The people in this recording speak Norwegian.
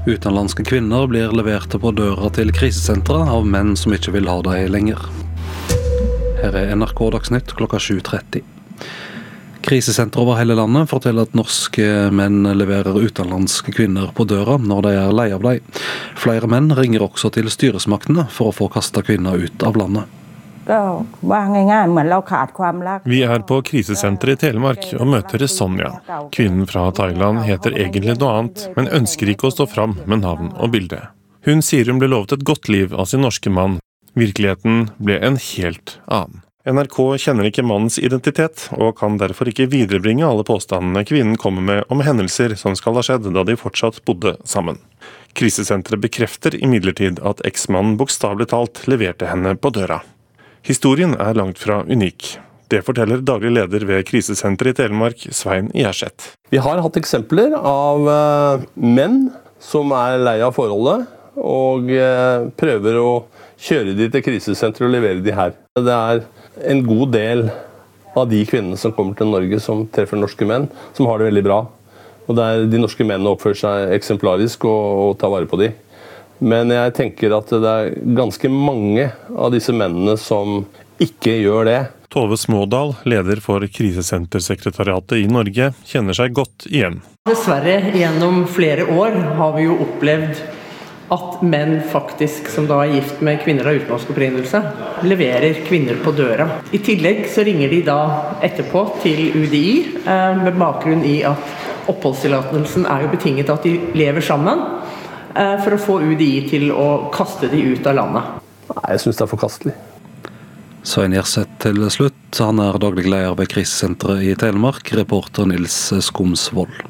Utenlandske kvinner blir levert på døra til krisesentre av menn som ikke vil ha dem lenger. Her er NRK Dagsnytt klokka 7:30. Krisesentre over hele landet forteller at norske menn leverer utenlandske kvinner på døra når de er lei av dem. Flere menn ringer også til styresmaktene for å få kastet kvinner ut av landet. Vi er på krisesenteret i Telemark og møter Sonja. Kvinnen fra Thailand heter egentlig noe annet, men ønsker ikke å stå fram med navn og bilde. Hun sier hun ble lovet et godt liv av sin norske mann. Virkeligheten ble en helt annen. NRK kjenner ikke mannens identitet, og kan derfor ikke viderebringe alle påstandene kvinnen kommer med om hendelser som skal ha skjedd da de fortsatt bodde sammen. Krisesenteret bekrefter imidlertid at eksmannen bokstavelig talt leverte henne på døra. Historien er langt fra unik. Det forteller daglig leder ved krisesenteret i Telemark, Svein Gjerseth. Vi har hatt eksempler av menn som er lei av forholdet, og prøver å kjøre de til krisesenteret og levere de her. Det er en god del av de kvinnene som kommer til Norge som treffer norske menn, som har det veldig bra. Og der de norske mennene oppfører seg eksemplarisk og tar vare på de. Men jeg tenker at det er ganske mange av disse mennene som ikke gjør det. Tove Smådal, leder for krisesentersekretariatet i Norge, kjenner seg godt igjen. Dessverre, gjennom flere år har vi jo opplevd at menn faktisk, som da er gift med kvinner av utenlandsk opprinnelse, leverer kvinner på døra. I tillegg så ringer de da etterpå til UDI, med bakgrunn i at oppholdstillatelsen er jo betinget at de lever sammen, for å få UDI til å kaste de ut av landet. Nei, jeg synes det er forkastelig. Svein Gjerseth til slutt. Han er daglig leder ved krisesenteret i Telemark, reporter Nils Skomsvold.